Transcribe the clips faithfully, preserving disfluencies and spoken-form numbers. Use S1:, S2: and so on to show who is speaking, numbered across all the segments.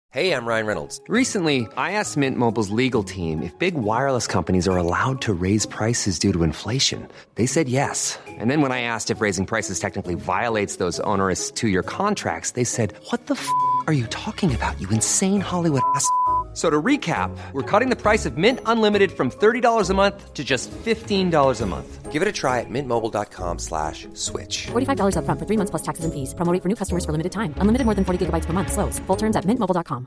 S1: Hey, I'm Ryan Reynolds.
S2: Recently, I asked Mint Mobile's legal team if big wireless companies are allowed to raise prices due to inflation. They said yes. And then when I asked if raising prices technically violates those onerous two-year contracts, they said, what the f*** are you talking about, you insane Hollywood ass f- So to recap, we're cutting the price of Mint Unlimited from thirty dollars a month to just fifteen dollars a month.
S1: Give it a try at mintmobile.com slash switch.
S3: forty-five dollars up front for three months plus taxes and fees. Promo rate for new customers for limited time. Unlimited more than forty gigabytes per month. Slows full terms at mint mobile dot com.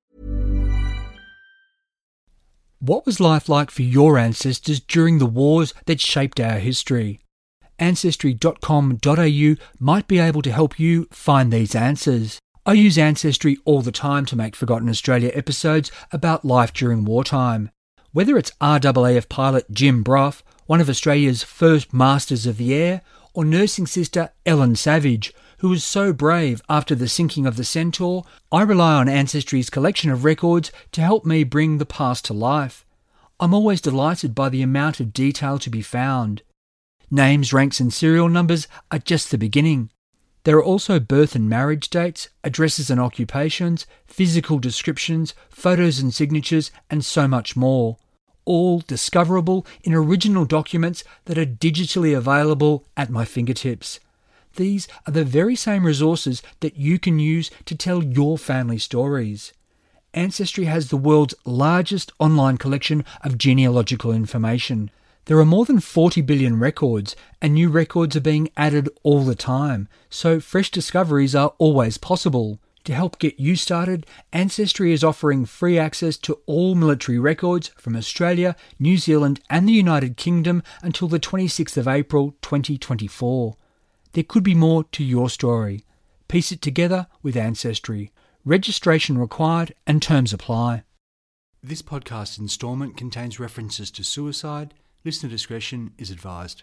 S4: What was life like for your ancestors during the wars that shaped our history? ancestry dot com dot a u might be able to help you find these answers. I use Ancestry all the time to make Forgotten Australia episodes about life during wartime. Whether it's R A A F pilot Jim Brough, one of Australia's first masters of the air, or nursing sister Ellen Savage, who was so brave after the sinking of the Centaur, I rely on Ancestry's collection of records to help me bring the past to life. I'm always delighted by the amount of detail to be found. Names, ranks and serial numbers are just the beginning. There are also birth and marriage dates, addresses and occupations, physical descriptions, photos and signatures, and so much more, all discoverable in original documents that are digitally available at my fingertips. These are the very same resources that you can use to tell your family stories. Ancestry has the world's largest online collection of genealogical information. There are more than forty billion records, and new records are being added all the time, so fresh discoveries are always possible. To help get you started, Ancestry is offering free access to all military records from Australia, New Zealand and the United Kingdom until the twenty-sixth of April twenty twenty-four. There could be more to your story. Piece it together with Ancestry. Registration required and terms apply. This podcast instalment contains references to suicide. Listener discretion is advised.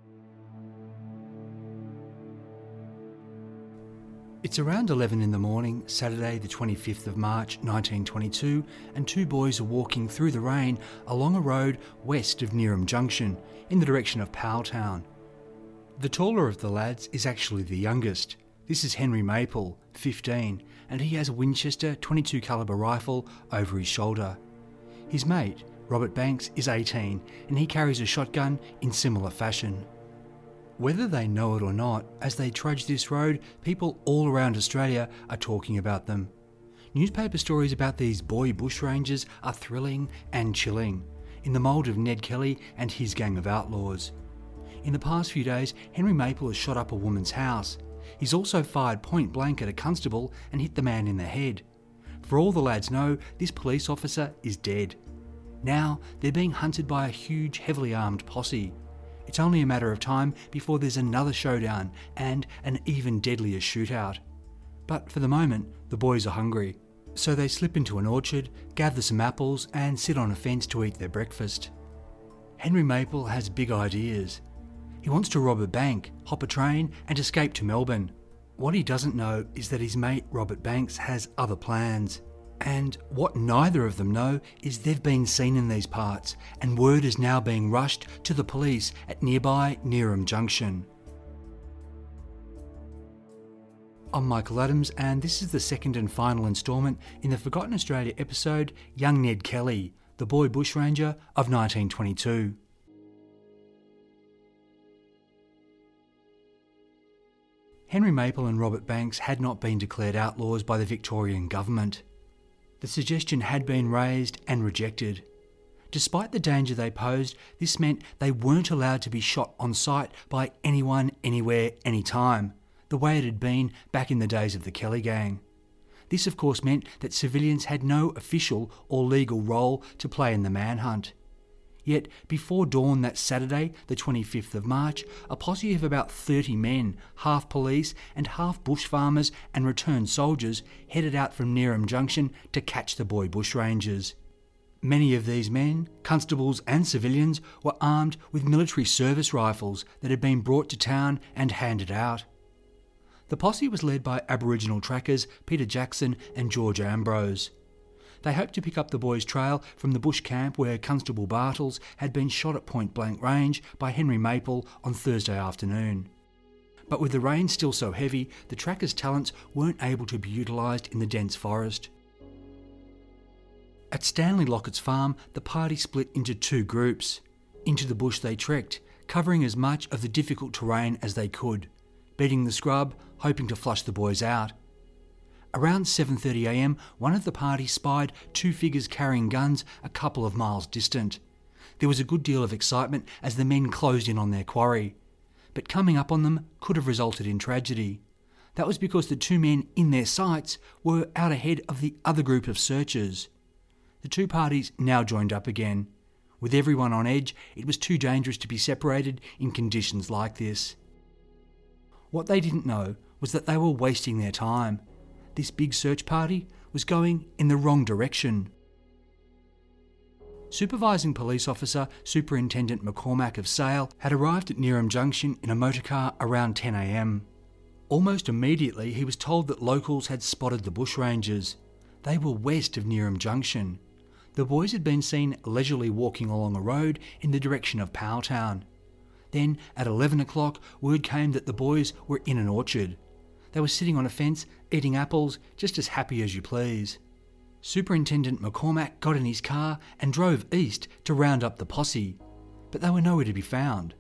S4: It's around eleven in the morning, Saturday the twenty-fifth of March nineteen twenty-two, and two boys are walking through the rain along a road west of Neerim Junction in the direction of Powelltown. The taller of the lads is actually the youngest. This is Henry Maple, fifteen, and he has a Winchester twenty-two caliber rifle over his shoulder. His mate, Robert Banks, is eighteen, and he carries a shotgun in similar fashion. Whether they know it or not, as they trudge this road, people all around Australia are talking about them. Newspaper stories about these boy bushrangers are thrilling and chilling, in the mould of Ned Kelly and his gang of outlaws. In the past few days, Henry Maple has shot up a woman's house. He's also fired point blank at a constable and hit the man in the head. For all the lads know, this police officer is dead. Now, they're being hunted by a huge, heavily armed posse. It's only a matter of time before there's another showdown and an even deadlier shootout. But for the moment, the boys are hungry. So they slip into an orchard, gather some apples and sit on a fence to eat their breakfast. Henry Maple has big ideas. He wants to rob a bank, hop a train and escape to Melbourne. What he doesn't know is that his mate Robert Banks has other plans. And what neither of them know is they've been seen in these parts, and word is now being rushed to the police at nearby Neerim Junction. I'm Michael Adams, and this is the second and final instalment in the Forgotten Australia episode Young Ned Kelly, the boy bushranger of nineteen twenty-two. Henry Maple and Robert Banks had not been declared outlaws by the Victorian government. The suggestion had been raised and rejected. Despite the danger they posed, this meant they weren't allowed to be shot on sight by anyone, anywhere, anytime, the way it had been back in the days of the Kelly Gang. This of course meant that civilians had no official or legal role to play in the manhunt. Yet before dawn that Saturday, the twenty-fifth of March, a posse of about thirty men, half police and half bush farmers and returned soldiers, headed out from Neerim Junction to catch the boy bushrangers. Many of these men, constables and civilians, were armed with military service rifles that had been brought to town and handed out. The posse was led by Aboriginal trackers Peter Jackson and George Ambrose. They hoped to pick up the boys' trail from the bush camp where Constable Bartles had been shot at point-blank range by Henry Maple on Thursday afternoon. But with the rain still so heavy, the trackers' talents weren't able to be utilised in the dense forest. At Stanley Lockett's farm, the party split into two groups. Into the bush they trekked, covering as much of the difficult terrain as they could, beating the scrub, hoping to flush the boys out. Around seven thirty a m, one of the party spied two figures carrying guns a couple of miles distant. There was a good deal of excitement as the men closed in on their quarry, but coming up on them could have resulted in tragedy. That was because the two men in their sights were out ahead of the other group of searchers. The two parties now joined up again. With everyone on edge, it was too dangerous to be separated in conditions like this. What they didn't know was that they were wasting their time. This big search party was going in the wrong direction. Supervising police officer Superintendent McCormack of Sale had arrived at Neerim Junction in a motorcar around ten a m. Almost immediately he was told that locals had spotted the bushrangers. They were west of Neerim Junction. The boys had been seen leisurely walking along a road in the direction of Powelltown. Then, at eleven o'clock, word came that the boys were in an orchard. They were sitting on a fence, eating apples, just as happy as you please. Superintendent McCormack got in his car and drove east to round up the posse, but they were nowhere to be found.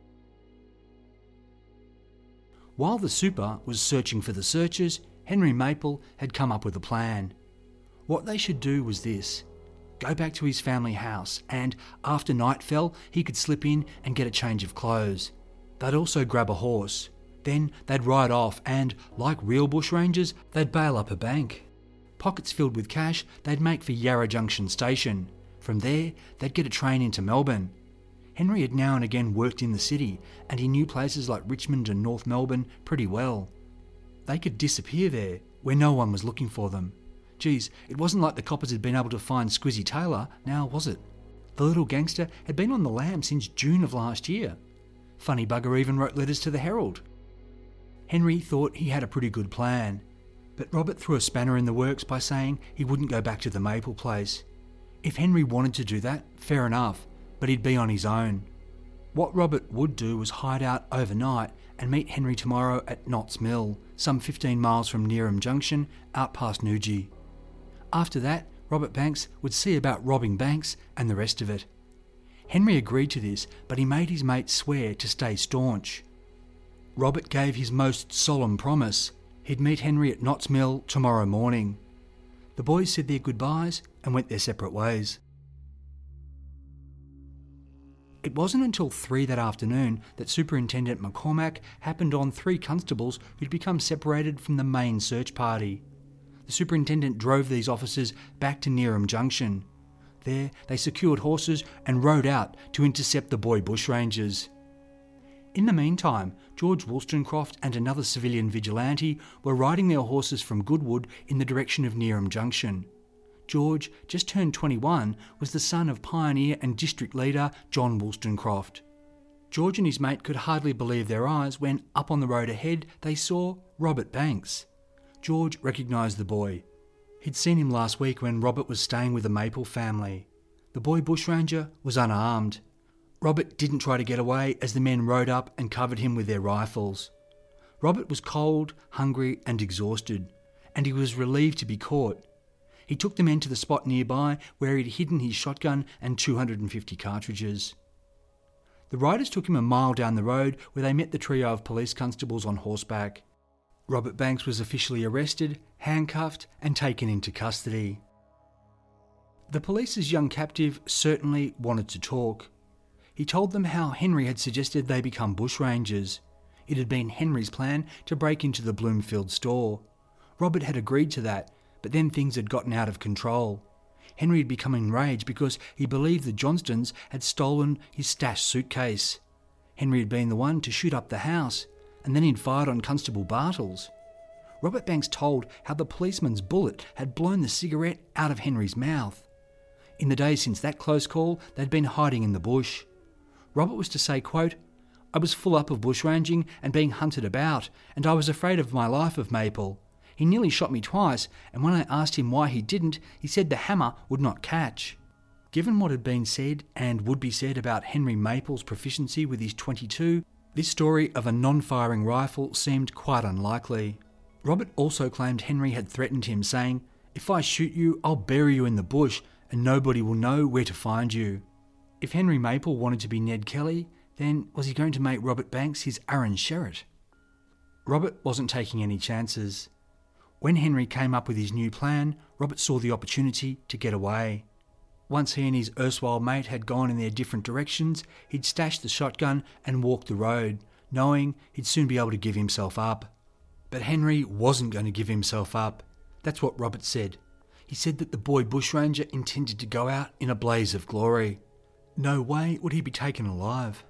S4: While the super was searching for the searchers, Henry Maple had come up with a plan. What they should do was this: go back to his family house and, after night fell, he could slip in and get a change of clothes. They'd also grab a horse. Then they'd ride off and, like real bushrangers, they'd bail up a bank. Pockets filled with cash, they'd make for Yarra Junction Station. From there, they'd get a train into Melbourne. Henry had now and again worked in the city, and he knew places like Richmond and North Melbourne pretty well. They could disappear there, where no one was looking for them. Geez, it wasn't like the coppers had been able to find Squizzy Taylor, now was it? The little gangster had been on the lam since June of last year. Funny bugger even wrote letters to the Herald. Henry thought he had a pretty good plan, but Robert threw a spanner in the works by saying he wouldn't go back to the Maple place. If Henry wanted to do that, fair enough, but he'd be on his own. What Robert would do was hide out overnight and meet Henry tomorrow at Knott's Mill, some fifteen miles from Neerim Junction, out past Newgee. After that, Robert Banks would see about robbing banks and the rest of it. Henry agreed to this, but he made his mate swear to stay staunch. Robert gave his most solemn promise. He'd meet Henry at Knott's Mill tomorrow morning. The boys said their goodbyes and went their separate ways. It wasn't until three that afternoon that Superintendent McCormack happened on three constables who'd become separated from the main search party. The superintendent drove these officers back to Neerim Junction. There, they secured horses and rode out to intercept the boy bushrangers. In the meantime, George Wollstonecroft and another civilian vigilante were riding their horses from Goodwood in the direction of Neerim Junction. George, just turned twenty-one, was the son of pioneer and district leader John Wollstonecroft. George and his mate could hardly believe their eyes when, up on the road ahead, they saw Robert Banks. George recognised the boy. He'd seen him last week when Robert was staying with the Maple family. The boy bushranger was unarmed. Robert didn't try to get away as the men rode up and covered him with their rifles. Robert was cold, hungry and exhausted, and he was relieved to be caught. He took the men to the spot nearby where he'd hidden his shotgun and two hundred fifty cartridges. The riders took him a mile down the road where they met the trio of police constables on horseback. Robert Banks was officially arrested, handcuffed and taken into custody. The police's young captive certainly wanted to talk. He told them how Henry had suggested they become bushrangers. It had been Henry's plan to break into the Bloomfield store. Robert had agreed to that, but then things had gotten out of control. Henry had become enraged because he believed the Johnstons had stolen his stashed suitcase. Henry had been the one to shoot up the house, and then he'd fired on Constable Bartles. Robert Banks told how the policeman's bullet had blown the cigarette out of Henry's mouth. In the days since that close call, they'd been hiding in the bush. Robert was to say, quote, "I was full up of bushranging and being hunted about, and I was afraid of my life of Maple. He nearly shot me twice, and when I asked him why he didn't, he said the hammer would not catch." Given what had been said and would be said about Henry Maple's proficiency with his twenty-two, this story of a non-firing rifle seemed quite unlikely. Robert also claimed Henry had threatened him, saying, "If I shoot you, I'll bury you in the bush, and nobody will know where to find you. If Henry Maple wanted to be Ned Kelly, then was he going to make Robert Banks his Aaron Sherritt? Robert wasn't taking any chances. When Henry came up with his new plan, Robert saw the opportunity to get away. Once he and his erstwhile mate had gone in their different directions, he'd stashed the shotgun and walked the road, knowing he'd soon be able to give himself up. But Henry wasn't going to give himself up. That's what Robert said. He said that the boy bushranger intended to go out in a blaze of glory. No way would he be taken alive.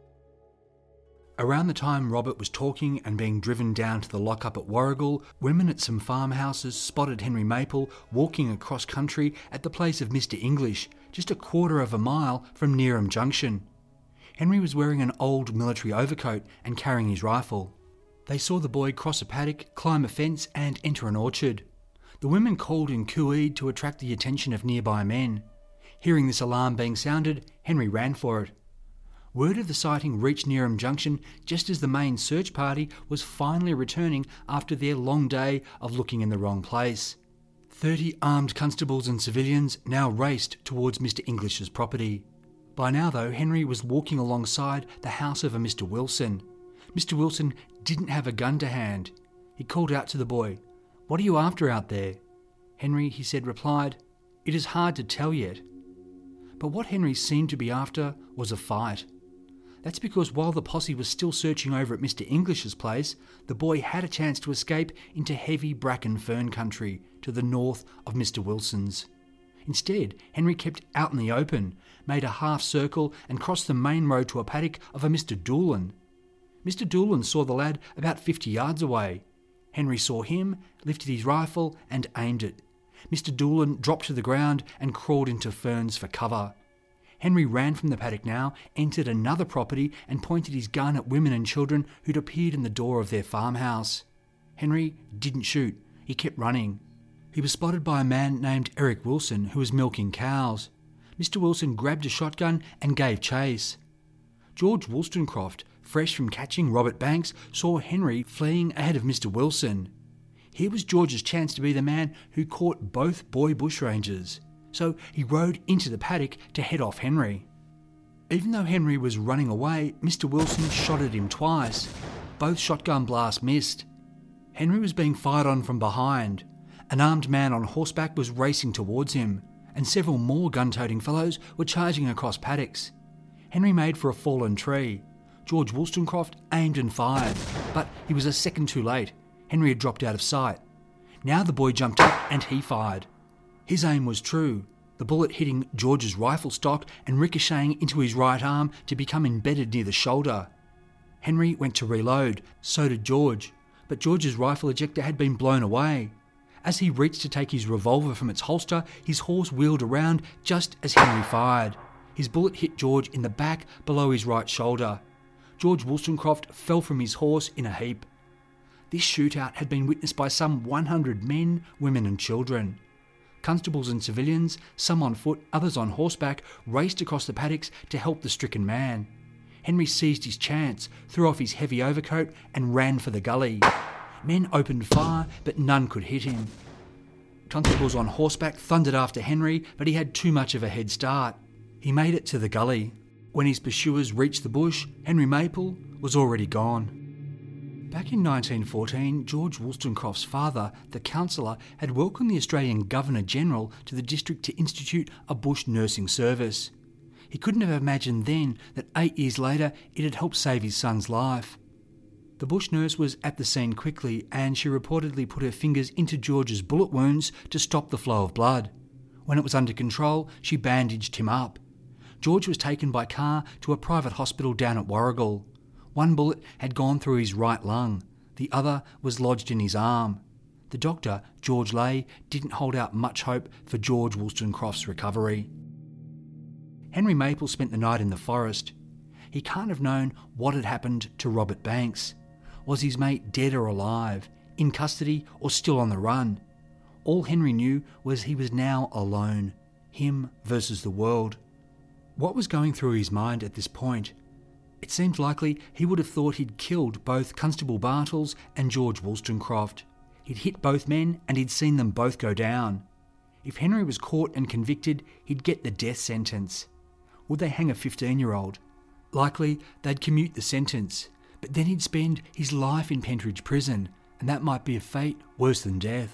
S4: Around the time Robert was talking and being driven down to the lockup at Warrigal, women at some farmhouses spotted Henry Maple walking across country at the place of Mister English, just a quarter of a mile from Neerim Junction. Henry was wearing an old military overcoat and carrying his rifle. They saw the boy cross a paddock, climb a fence and enter an orchard. The women called and cooeyed to attract the attention of nearby men. Hearing this alarm being sounded, Henry ran for it. Word of the sighting reached Neerim Junction just as the main search party was finally returning after their long day of looking in the wrong place. Thirty armed constables and civilians now raced towards Mister English's property. By now, though, Henry was walking alongside the house of a Mister Wilson. Mister Wilson didn't have a gun to hand. He called out to the boy, "What are you after out there?" Henry, he said, replied, "It is hard to tell yet." But what Henry seemed to be after was a fight. That's because while the posse was still searching over at Mister English's place, the boy had a chance to escape into heavy bracken fern country to the north of Mister Wilson's. Instead, Henry kept out in the open, made a half circle and crossed the main road to a paddock of a Mister Doolan. Mister Doolan saw the lad about fifty yards away. Henry saw him, lifted his rifle and aimed it. Mister Doolan dropped to the ground and crawled into ferns for cover. Henry ran from the paddock now, entered another property and pointed his gun at women and children who'd appeared in the door of their farmhouse. Henry didn't shoot. He kept running. He was spotted by a man named Eric Wilson who was milking cows. Mister Wilson grabbed a shotgun and gave chase. George Wollstonecroft, fresh from catching Robert Banks, saw Henry fleeing ahead of Mister Wilson. Here was George's chance to be the man who caught both boy bushrangers. So he rode into the paddock to head off Henry. Even though Henry was running away, Mister Wilson shot at him twice. Both shotgun blasts missed. Henry was being fired on from behind. An armed man on horseback was racing towards him, and several more gun-toting fellows were charging across paddocks. Henry made for a fallen tree. George Wollstonecroft aimed and fired, but he was a second too late. Henry had dropped out of sight. Now the boy jumped up and he fired. His aim was true, the bullet hitting George's rifle stock and ricocheting into his right arm to become embedded near the shoulder. Henry went to reload, so did George, but George's rifle ejector had been blown away. As he reached to take his revolver from its holster, his horse wheeled around just as Henry fired. His bullet hit George in the back below his right shoulder. George Wollstonecroft fell from his horse in a heap. This shootout had been witnessed by some one hundred men, women and children. Constables and civilians, some on foot, others on horseback, raced across the paddocks to help the stricken man. Henry seized his chance, threw off his heavy overcoat and ran for the gully. Men opened fire, but none could hit him. Constables on horseback thundered after Henry, but he had too much of a head start. He made it to the gully. When his pursuers reached the bush, Henry Maple was already gone. Back in nineteen fourteen, George Wollstonecroft's father, the councillor, had welcomed the Australian Governor-General to the district to institute a bush nursing service. He couldn't have imagined then that eight years later it had helped save his son's life. The bush nurse was at the scene quickly and she reportedly put her fingers into George's bullet wounds to stop the flow of blood. When it was under control, she bandaged him up. George was taken by car to a private hospital down at Warrigal. One bullet had gone through his right lung. The other was lodged in his arm. The doctor, George Lay, didn't hold out much hope for George Wollstonecroft's recovery. Henry Maple spent the night in the forest. He can't have known what had happened to Robert Banks. Was his mate dead or alive, in custody or still on the run? All Henry knew was he was now alone, him versus the world. What was going through his mind at this point? It seemed likely he would have thought he'd killed both Constable Bartles and George Wollstonecroft. He'd hit both men and he'd seen them both go down. If Henry was caught and convicted, he'd get the death sentence. Would they hang a fifteen-year-old? Likely, they'd commute the sentence, but then he'd spend his life in Pentridge Prison, and that might be a fate worse than death.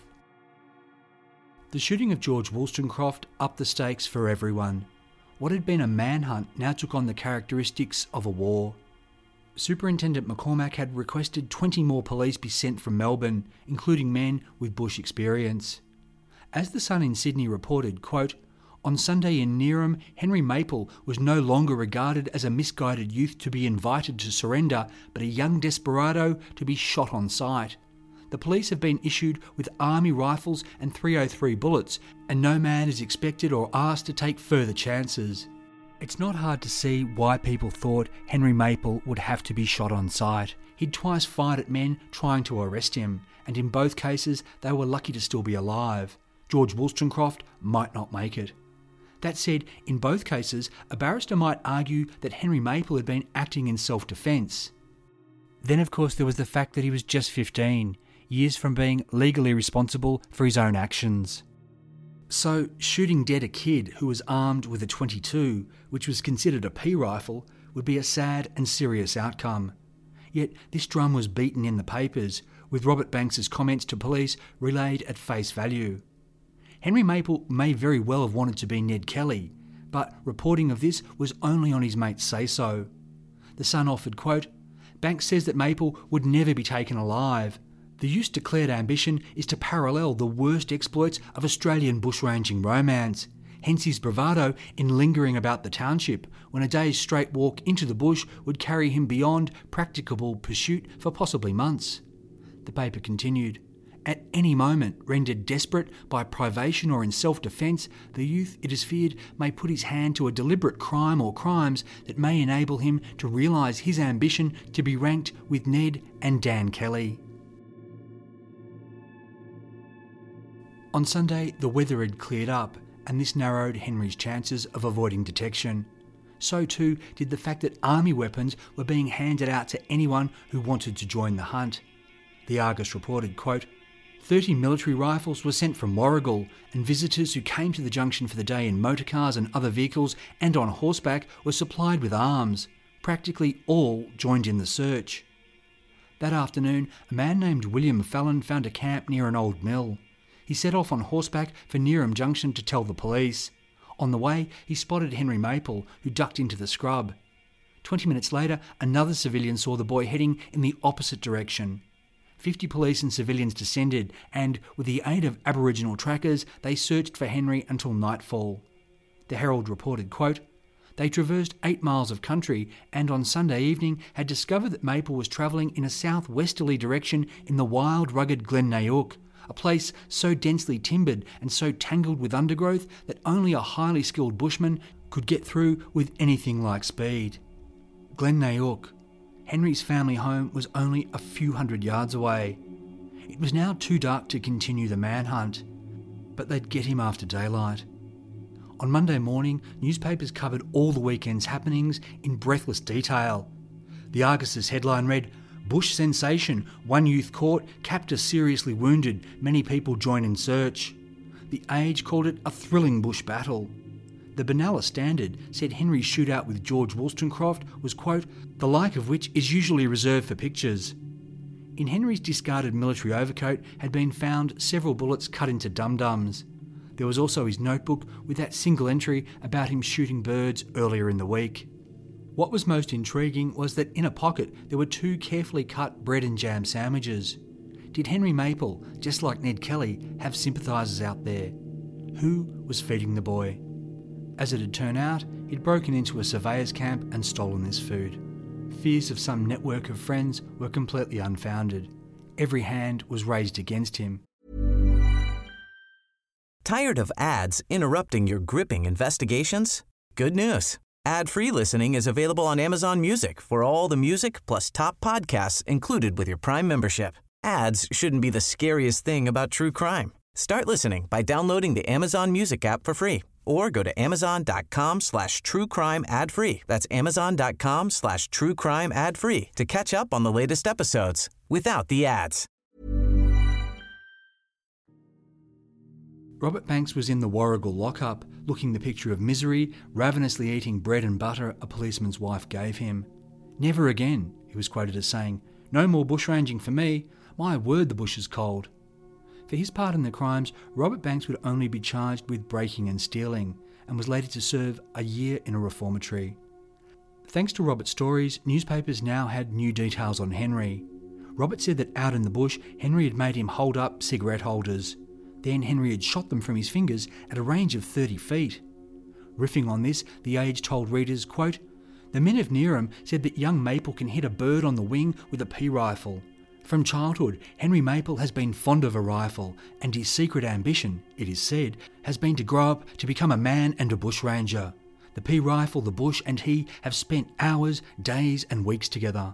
S4: The shooting of George Wollstonecroft upped the stakes for everyone. What had been a manhunt now took on the characteristics of a war. Superintendent McCormack had requested twenty more police be sent from Melbourne, including men with bush experience. As the Sun in Sydney reported, quote, "On Sunday in Neerim, Henry Maple was no longer regarded as a misguided youth to be invited to surrender, but a young desperado to be shot on sight. The police have been issued with army rifles and three oh three bullets, and no man is expected or asked to take further chances." It's not hard to see why people thought Henry Maple would have to be shot on sight. He'd twice fired at men trying to arrest him, and in both cases they were lucky to still be alive. George Wollstonecroft might not make it. That said, in both cases, a barrister might argue that Henry Maple had been acting in self-defence. Then of course there was the fact that he was just fifteen, years from being legally responsible for his own actions. So, shooting dead a kid who was armed with a twenty-two, which was considered a pea rifle, would be a sad and serious outcome. Yet this drum was beaten in the papers, with Robert Banks's comments to police relayed at face value. Henry Maple may very well have wanted to be Ned Kelly, but reporting of this was only on his mate's say-so. The Sun offered, quote, "Banks says that Maple would never be taken alive. The youth's declared ambition is to parallel the worst exploits of Australian bushranging romance, hence his bravado in lingering about the township when a day's straight walk into the bush would carry him beyond practicable pursuit for possibly months." The paper continued, "At any moment, rendered desperate by privation or in self-defence, the youth, it is feared, may put his hand to a deliberate crime or crimes that may enable him to realise his ambition to be ranked with Ned and Dan Kelly." On Sunday, the weather had cleared up, and this narrowed Henry's chances of avoiding detection. So too did the fact that army weapons were being handed out to anyone who wanted to join the hunt. The Argus reported, quote, thirty military rifles were sent from Warragul, and visitors who came to the junction for the day in motorcars and other vehicles and on horseback were supplied with arms. Practically all joined in the search. That afternoon, a man named William Fallon found a camp near an old mill. He set off on horseback for Neerim Junction to tell the police. On the way, he spotted Henry Maple, who ducked into the scrub. Twenty minutes later, another civilian saw the boy heading in the opposite direction. Fifty police and civilians descended, and, with the aid of Aboriginal trackers, they searched for Henry until nightfall. The Herald reported, quote, "They traversed eight miles of country, and on Sunday evening had discovered that Maple was travelling in a southwesterly direction in the wild, rugged Glen Nayook, a place so densely timbered and so tangled with undergrowth that only a highly skilled bushman could get through with anything like speed." Glen Nayook. Henry's family home was only a few hundred yards away. It was now too dark to continue the manhunt, but they'd get him after daylight. On Monday morning, newspapers covered all the weekend's happenings in breathless detail. The Argus's headline read, "Bush sensation, one youth caught, captor seriously wounded, many people join in search." The Age called it a thrilling bush battle. The Benalla Standard said Henry's shootout with George Wollstonecroft was, quote, "the like of which is usually reserved for pictures." In Henry's discarded military overcoat had been found several bullets cut into dum-dums. There was also his notebook with that single entry about him shooting birds earlier in the week. What was most intriguing was that in a pocket there were two carefully cut bread and jam sandwiches. Did Henry Maple, just like Ned Kelly, have sympathisers out there? Who was feeding the boy? As it had turned out, he'd broken into a surveyor's camp and stolen this food. Fears of some network of friends were completely unfounded. Every hand was raised against him.
S5: Tired of ads interrupting your gripping investigations? Good news. Ad-free listening is available on Amazon Music for all the music plus top podcasts included with your Prime membership. Ads shouldn't be the scariest thing about true crime. Start listening by downloading the Amazon Music app for free or go to amazon.com slash true crime ad free. That's amazon.com slash true crime ad free to catch up on the latest episodes without the ads.
S4: Robert Banks was in the Warrigal lockup, looking the picture of misery, ravenously eating bread and butter a policeman's wife gave him. "Never again," he was quoted as saying. "No more bushranging for me. My word, the bush is cold." For his part in the crimes, Robert Banks would only be charged with breaking and stealing, and was later to serve a year in a reformatory. Thanks to Robert's stories, newspapers now had new details on Henry. Robert said that out in the bush, Henry had made him hold up cigarette holders. Then Henry had shot them from his fingers at a range of thirty feet. Riffing on this, the Age told readers, quote, "The men of Neerim said that young Maple can hit a bird on the wing with a pea rifle. From childhood, Henry Maple has been fond of a rifle, and his secret ambition, it is said, has been to grow up to become a man and a bushranger. The pea rifle, the bush, and he have spent hours, days and weeks together."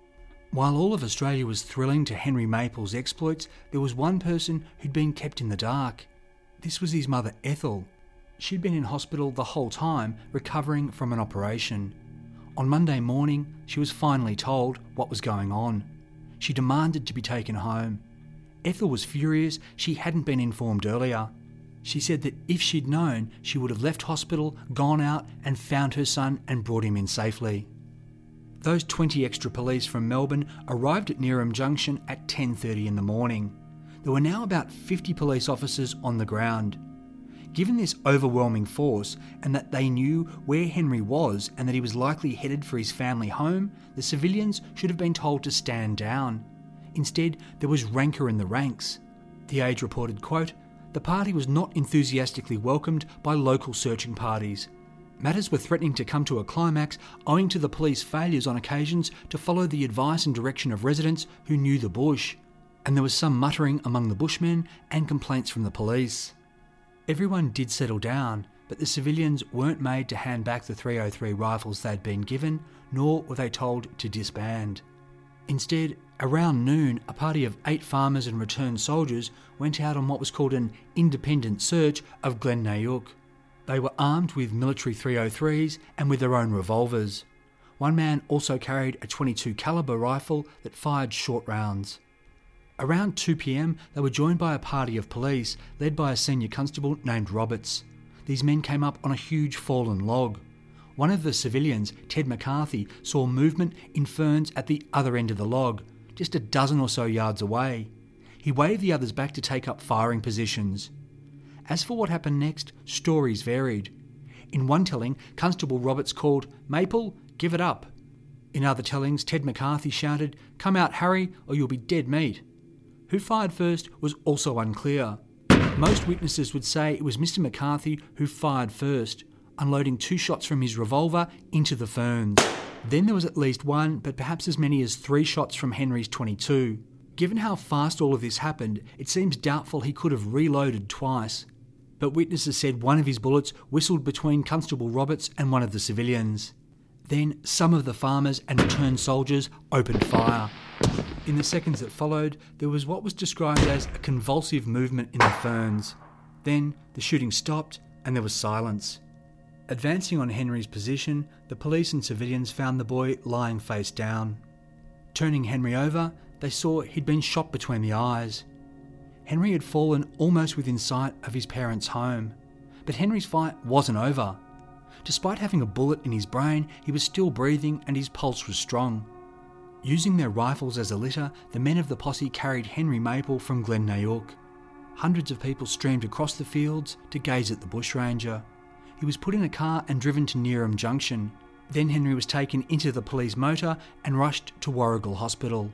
S4: While all of Australia was thrilling to Henry Maple's exploits, there was one person who'd been kept in the dark. This was his mother, Ethel. She'd been in hospital the whole time, recovering from an operation. On Monday morning, she was finally told what was going on. She demanded to be taken home. Ethel was furious she hadn't been informed earlier. She said that if she'd known, she would have left hospital, gone out and found her son and brought him in safely. Those twenty extra police from Melbourne arrived at Neerim Junction at ten thirty in the morning. There were now about fifty police officers on the ground. Given this overwhelming force, and that they knew where Henry was and that he was likely headed for his family home, the civilians should have been told to stand down. Instead, there was rancour in the ranks. The Age reported, quote, "The party was not enthusiastically welcomed by local searching parties. Matters were threatening to come to a climax owing to the police failures on occasions to follow the advice and direction of residents who knew the bush, and there was some muttering among the bushmen and complaints from the police." Everyone did settle down, but the civilians weren't made to hand back the three oh three rifles they'd been given, nor were they told to disband. Instead, around noon, a party of eight farmers and returned soldiers went out on what was called an independent search of Glen Nayuk. They were armed with military three oh threes and with their own revolvers. One man also carried a twenty-two caliber rifle that fired short rounds. Around two p.m, they were joined by a party of police led by a senior constable named Roberts. These men came up on a huge fallen log. One of the civilians, Ted McCarthy, saw movement in ferns at the other end of the log, just a dozen or so yards away. He waved the others back to take up firing positions. As for what happened next, stories varied. In one telling, Constable Roberts called, "Maple, give it up." In other tellings, Ted McCarthy shouted, "Come out, Harry, or you'll be dead meat." Who fired first was also unclear. Most witnesses would say it was Mister McCarthy who fired first, unloading two shots from his revolver into the ferns. Then there was at least one, but perhaps as many as three shots from Henry's twenty-two. Given how fast all of this happened, it seems doubtful he could have reloaded twice. But witnesses said one of his bullets whistled between Constable Roberts and one of the civilians. Then some of the farmers and returned soldiers opened fire. In the seconds that followed, there was what was described as a convulsive movement in the ferns. Then the shooting stopped and there was silence. Advancing on Henry's position, the police and civilians found the boy lying face down. Turning Henry over, they saw he'd been shot between the eyes. Henry had fallen almost within sight of his parents' home. But Henry's fight wasn't over. Despite having a bullet in his brain, he was still breathing and his pulse was strong. Using their rifles as a litter, the men of the posse carried Henry Maple from Glen Nayuk. Hundreds of people streamed across the fields to gaze at the bushranger. He was put in a car and driven to Neerim Junction. Then Henry was taken into the police motor and rushed to Warrigal Hospital.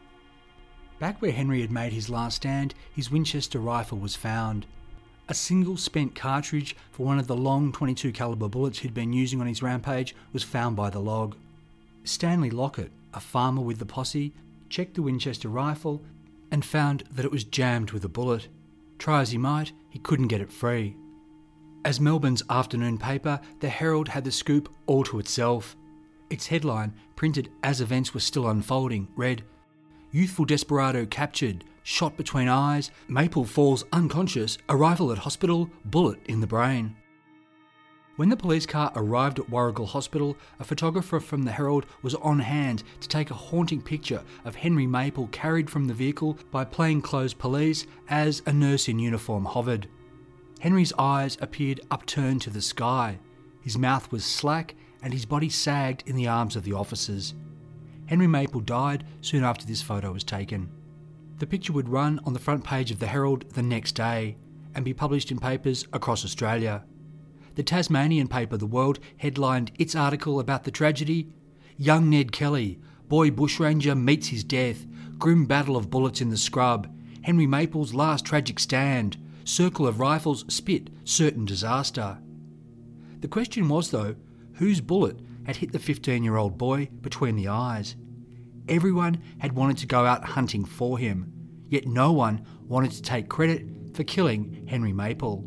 S4: Back where Henry had made his last stand, his Winchester rifle was found. A single spent cartridge for one of the long twenty-two caliber bullets he'd been using on his rampage was found by the log. Stanley Lockett, a farmer with the posse, checked the Winchester rifle and found that it was jammed with a bullet. Try as he might, he couldn't get it free. As Melbourne's afternoon paper, the Herald had the scoop all to itself. Its headline, printed as events were still unfolding, read, "Youthful desperado captured, shot between eyes, Maple falls unconscious, arrival at hospital, bullet in the brain." When the police car arrived at Warrigal Hospital, a photographer from the Herald was on hand to take a haunting picture of Henry Maple carried from the vehicle by plainclothes police as a nurse in uniform hovered. Henry's eyes appeared upturned to the sky. His mouth was slack and his body sagged in the arms of the officers. Henry Maple died soon after this photo was taken. The picture would run on the front page of the Herald the next day and be published in papers across Australia. The Tasmanian paper The World headlined its article about the tragedy, "Young Ned Kelly, boy bushranger meets his death, grim battle of bullets in the scrub, Henry Maple's last tragic stand, circle of rifles spit, certain disaster." The question was, though, whose bullet had hit the fifteen-year-old boy between the eyes? Everyone had wanted to go out hunting for him, yet no one wanted to take credit for killing Henry Maple.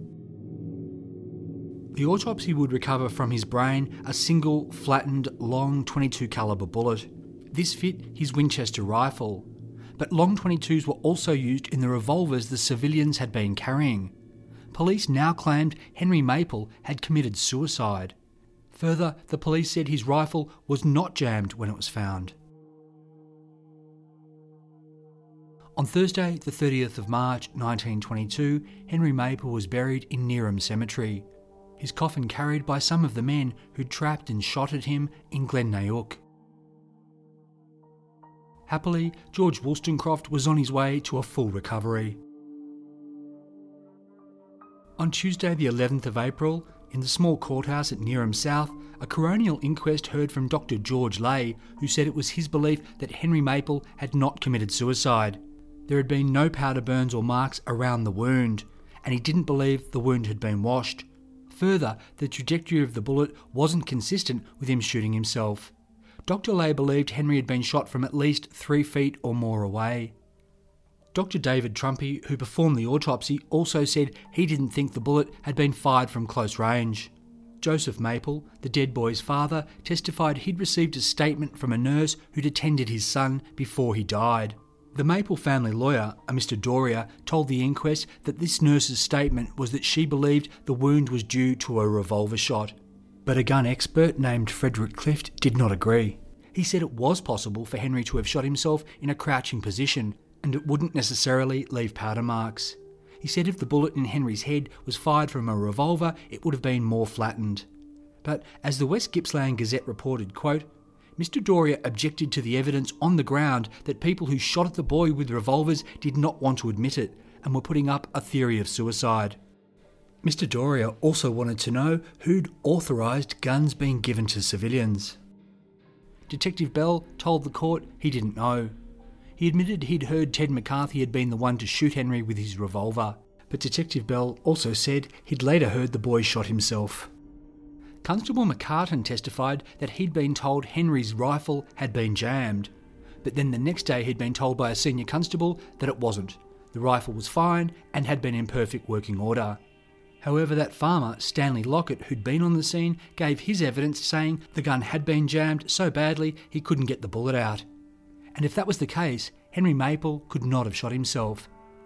S4: The autopsy would recover from his brain a single, flattened, long twenty-two caliber bullet. This fit his Winchester rifle, but long twenty-twos were also used in the revolvers the civilians had been carrying. Police now claimed Henry Maple had committed suicide. Further, the police said his rifle was not jammed when it was found. On Thursday, the thirtieth of March nineteen twenty-two, Henry Maple was buried in Neerim Cemetery, his coffin carried by some of the men who trapped and shot at him in Glen Nayook. Happily, George Wollstonecroft was on his way to a full recovery. On Tuesday the eleventh of April, in the small courthouse at Neerim South, a coronial inquest heard from Doctor George Lay, who said it was his belief that Henry Maple had not committed suicide. There had been no powder burns or marks around the wound, and he didn't believe the wound had been washed. Further, the trajectory of the bullet wasn't consistent with him shooting himself. Doctor Lay believed Henry had been shot from at least three feet or more away. Doctor David Trumpy, who performed the autopsy, also said he didn't think the bullet had been fired from close range. Joseph Maple, the dead boy's father, testified he'd received a statement from a nurse who'd attended his son before he died. The Maple family lawyer, a Mister Doria, told the inquest that this nurse's statement was that she believed the wound was due to a revolver shot. But a gun expert named Frederick Clift did not agree. He said it was possible for Henry to have shot himself in a crouching position, and it wouldn't necessarily leave powder marks. He said if the bullet in Henry's head was fired from a revolver, it would have been more flattened. But as the West Gippsland Gazette reported, quote, Mister Doria objected to the evidence on the ground that people who shot at the boy with revolvers did not want to admit it and were putting up a theory of suicide. Mister Doria also wanted to know who'd authorised guns being given to civilians. Detective Bell told the court he didn't know. He admitted he'd heard Ted McCarthy had been the one to shoot Henry with his revolver, but Detective Bell also said he'd later heard the boy shot himself. Constable McCartan testified that he'd been told Henry's rifle had been jammed, but then the next day he'd been told by a senior constable that it wasn't. The rifle was fine and had been in perfect working order. However, that farmer, Stanley Lockett, who'd been on the scene, gave his evidence saying the gun had been jammed so badly he couldn't get the bullet out. And if that was the case, Henry Maple could not have shot himself.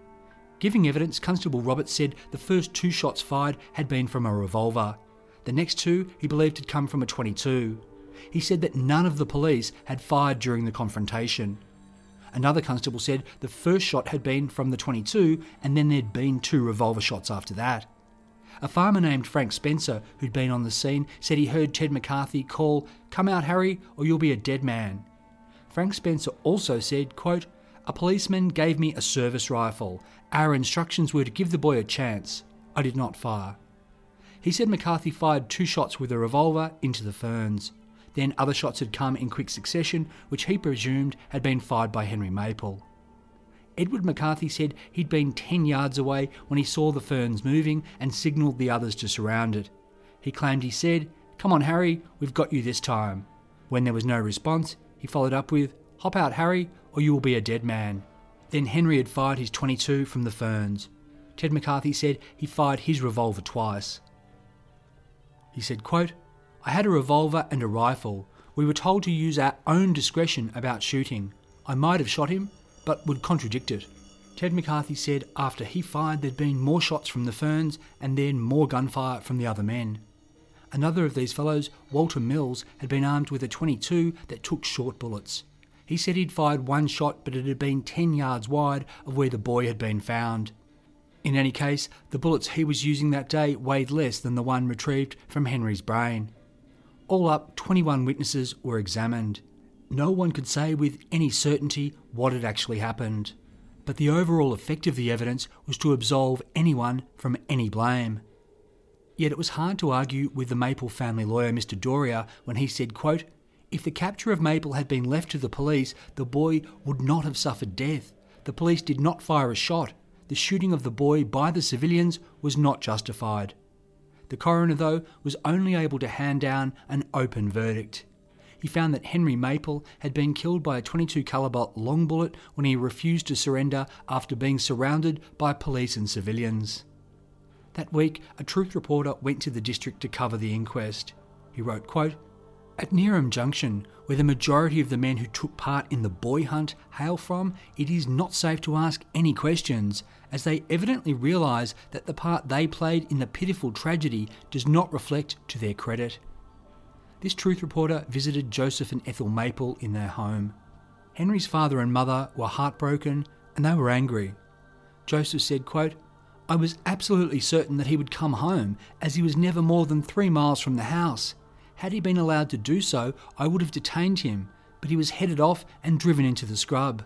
S4: Giving evidence, Constable Roberts said the first two shots fired had been from a revolver. The next two he believed had come from a twenty-two. He said that none of the police had fired during the confrontation. Another constable said the first shot had been from the twenty-two and then there'd been two revolver shots after that. A farmer named Frank Spencer, who'd been on the scene, said he heard Ted McCarthy call, "Come out, Harry, or you'll be a dead man." Frank Spencer also said, quote, "A policeman gave me a service rifle. Our instructions were to give the boy a chance. I did not fire." He said McCarthy fired two shots with a revolver into the ferns. Then other shots had come in quick succession, which he presumed had been fired by Henry Maple. Edward McCarthy said he'd been ten yards away when he saw the ferns moving and signalled the others to surround it. He claimed he said, "Come on, Harry, we've got you this time." When there was no response, he followed up with, "Hop out, Harry, or you will be a dead man." Then Henry had fired his twenty-two from the ferns. Ted McCarthy said he fired his revolver twice. He said, quote, "I had a revolver and a rifle. We were told to use our own discretion about shooting. I might have shot him, but would contradict it." Ted McCarthy said after he fired there'd been more shots from the ferns and then more gunfire from the other men. Another of these fellows, Walter Mills, had been armed with a twenty-two that took short bullets. He said he'd fired one shot, but it had been ten yards wide of where the boy had been found. In any case, the bullets he was using that day weighed less than the one retrieved from Henry's brain. All up, twenty-one witnesses were examined. No one could say with any certainty what had actually happened, but the overall effect of the evidence was to absolve anyone from any blame. Yet it was hard to argue with the Maple family lawyer, Mister Doria, when he said, quote, "If the capture of Maple had been left to the police, the boy would not have suffered death. The police did not fire a shot. The shooting of the boy by the civilians was not justified." The coroner, though, was only able to hand down an open verdict. He found that Henry Maple had been killed by a twenty-two calibre long bullet when he refused to surrender after being surrounded by police and civilians. That week, a truth reporter went to the district to cover the inquest. He wrote, quote, "At Neerim Junction, where the majority of the men who took part in the boy hunt hail from, it is not safe to ask any questions, as they evidently realise that the part they played in the pitiful tragedy does not reflect to their credit." This truth reporter visited Joseph and Ethel Maple in their home. Henry's father and mother were heartbroken and they were angry. Joseph said, quote, "I was absolutely certain that he would come home, as he was never more than three miles from the house. Had he been allowed to do so, I would have detained him, but he was headed off and driven into the scrub."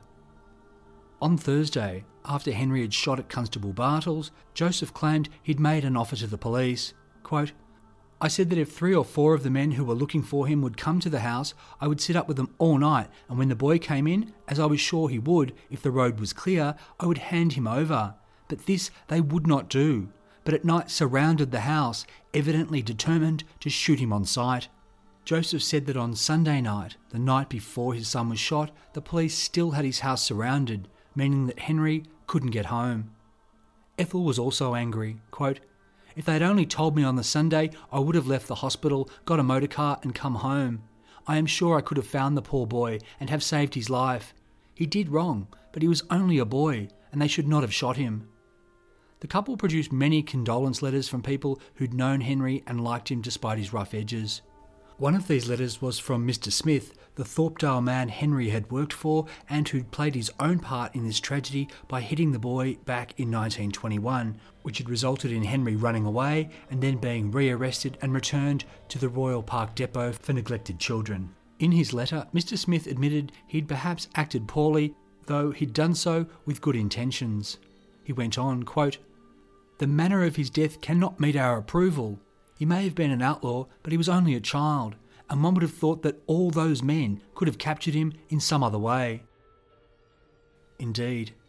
S4: On Thursday, after Henry had shot at Constable Bartles, Joseph claimed he'd made an offer to the police. Quote, "I said that if three or four of the men who were looking for him would come to the house, I would sit up with them all night, and when the boy came in, as I was sure he would if the road was clear, I would hand him over. But this they would not do, but at night surrounded the house, evidently determined to shoot him on sight." Joseph said that on Sunday night, the night before his son was shot, the police still had his house surrounded, meaning that Henry couldn't get home. Ethel was also angry. Quote, "If they'd only told me on the Sunday, I would have left the hospital, got a motor car and come home. I am sure I could have found the poor boy and have saved his life. He did wrong, but he was only a boy, and they should not have shot him." The couple produced many condolence letters from people who'd known Henry and liked him despite his rough edges. One of these letters was from Mister Smith, the Thorpedale man Henry had worked for and who'd played his own part in this tragedy by hitting the boy back in nineteen twenty-one, which had resulted in Henry running away and then being rearrested and returned to the Royal Park Depot for neglected children. In his letter, Mister Smith admitted he'd perhaps acted poorly, though he'd done so with good intentions. He went on, quote, "The manner of his death cannot meet our approval. He may have been an outlaw, but he was only a child, and one would have thought that all those men could have captured him in some other way." Indeed.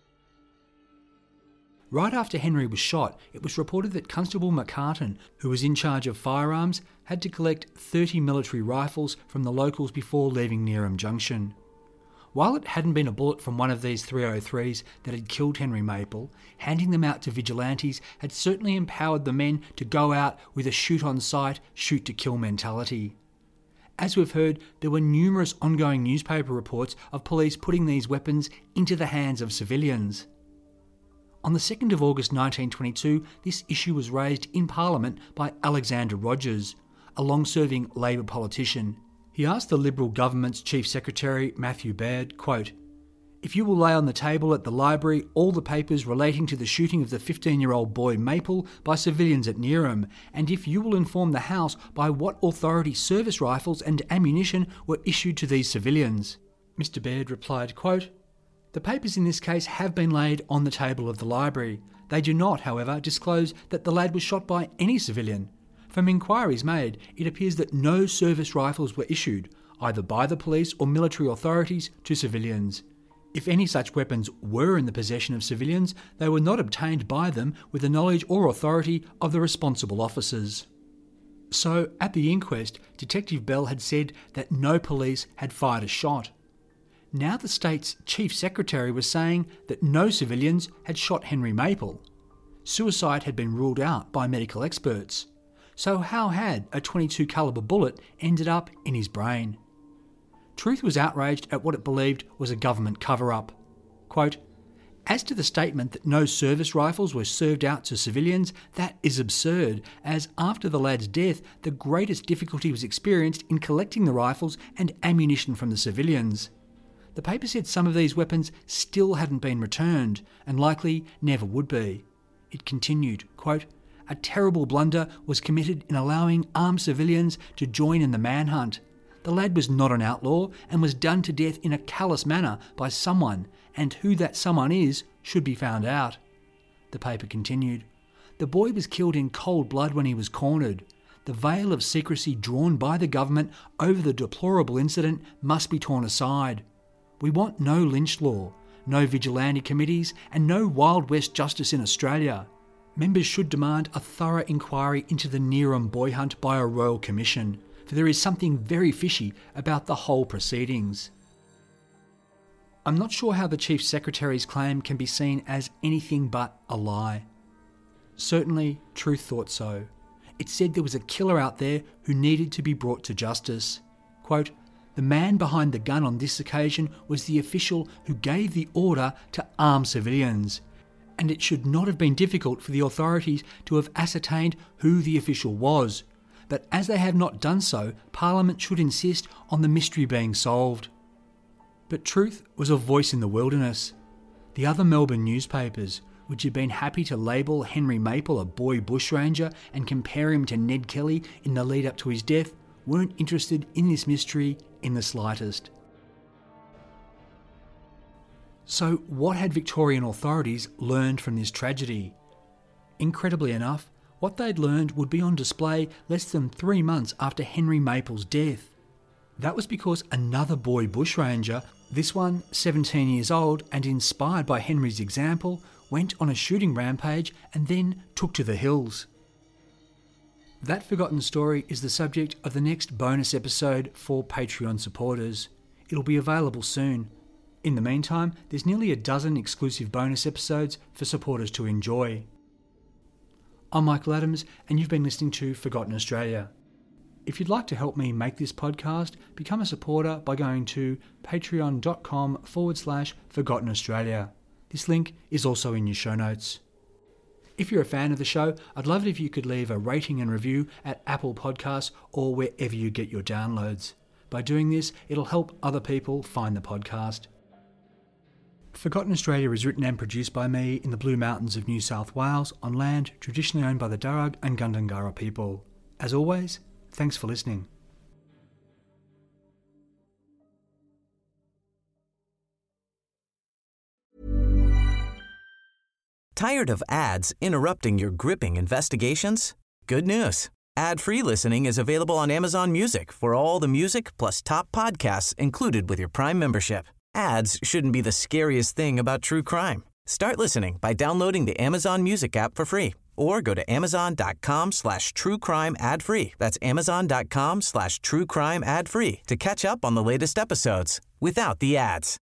S4: Right after Henry was shot, it was reported that Constable McCartan, who was in charge of firearms, had to collect thirty military rifles from the locals before leaving Neerim Junction. While it hadn't been a bullet from one of these three oh threes that had killed Henry Maple, handing them out to vigilantes had certainly empowered the men to go out with a shoot-on-sight, shoot-to-kill mentality. As we've heard, there were numerous ongoing newspaper reports of police putting these weapons into the hands of civilians. On the second of August nineteen twenty-two, this issue was raised in Parliament by Alexander Rogers, a long-serving Labor politician. He asked the Liberal government's Chief Secretary, Matthew Baird, quote, "If you will lay on the table at the library all the papers relating to the shooting of the fifteen-year-old boy Maple by civilians at Neerim, and if you will inform the House by what authority service rifles and ammunition were issued to these civilians." Mister Baird replied, quote, "The papers in this case have been laid on the table of the library. They do not, however, disclose that the lad was shot by any civilian. From inquiries made, it appears that no service rifles were issued, either by the police or military authorities, to civilians. If any such weapons were in the possession of civilians, they were not obtained by them with the knowledge or authority of the responsible officers." So, at the inquest, Detective Bell had said that no police had fired a shot. Now the state's Chief Secretary was saying that no civilians had shot Henry Maple. Suicide had been ruled out by medical experts. So how had a twenty-two calibre bullet ended up in his brain? Truth was outraged at what it believed was a government cover-up. Quote, "As to the statement that no service rifles were served out to civilians, that is absurd, as after the lad's death, the greatest difficulty was experienced in collecting the rifles and ammunition from the civilians. The paper said some of these weapons still hadn't been returned, and likely never would be. It continued, quote, "A terrible blunder was committed in allowing armed civilians to join in the manhunt. The lad was not an outlaw and was done to death in a callous manner by someone, and who that someone is should be found out." The paper continued, "The boy was killed in cold blood when he was cornered. The veil of secrecy drawn by the government over the deplorable incident must be torn aside. We want no lynch law, no vigilante committees, and no Wild West justice in Australia. Members should demand a thorough inquiry into the Neerim boy hunt by a royal commission, for there is something very fishy about the whole proceedings." I'm not sure how the Chief Secretary's claim can be seen as anything but a lie. Certainly, Truth thought so. It said there was a killer out there who needed to be brought to justice. Quote, "The man behind the gun on this occasion was the official who gave the order to arm civilians, and it should not have been difficult for the authorities to have ascertained who the official was. But as they have not done so, Parliament should insist on the mystery being solved." But Truth was a voice in the wilderness. The other Melbourne newspapers, which had been happy to label Henry Maple a boy bushranger and compare him to Ned Kelly in the lead up to his death, weren't interested in this mystery in the slightest. So what had Victorian authorities learned from this tragedy? Incredibly enough, what they'd learned would be on display less than three months after Henry Maple's death. That was because another boy bushranger, this one seventeen years old and inspired by Henry's example, went on a shooting rampage and then took to the hills. That forgotten story is the subject of the next bonus episode for Patreon supporters. It'll be available soon. In the meantime, there's nearly a dozen exclusive bonus episodes for supporters to enjoy. I'm Michael Adams, and you've been listening to Forgotten Australia. If you'd like to help me make this podcast, become a supporter by going to patreon.com forward slash Forgotten Australia. This link is also in your show notes. If you're a fan of the show, I'd love it if you could leave a rating and review at Apple Podcasts or wherever you get your downloads. By doing this, it'll help other people find the podcast. Forgotten Australia is written and produced by me in the Blue Mountains of New South Wales on land traditionally owned by the Darug and Gundungurra people. As always, thanks for listening.
S5: Tired of ads interrupting your gripping investigations? Good news. Ad-free listening is available on Amazon Music for all the music plus top podcasts included with your Prime membership. Ads shouldn't be the scariest thing about true crime. Start listening by downloading the Amazon Music app for free or go to amazon.com slash true crime ad free. That's amazon.com slash true crime ad free to catch up on the latest episodes without the ads.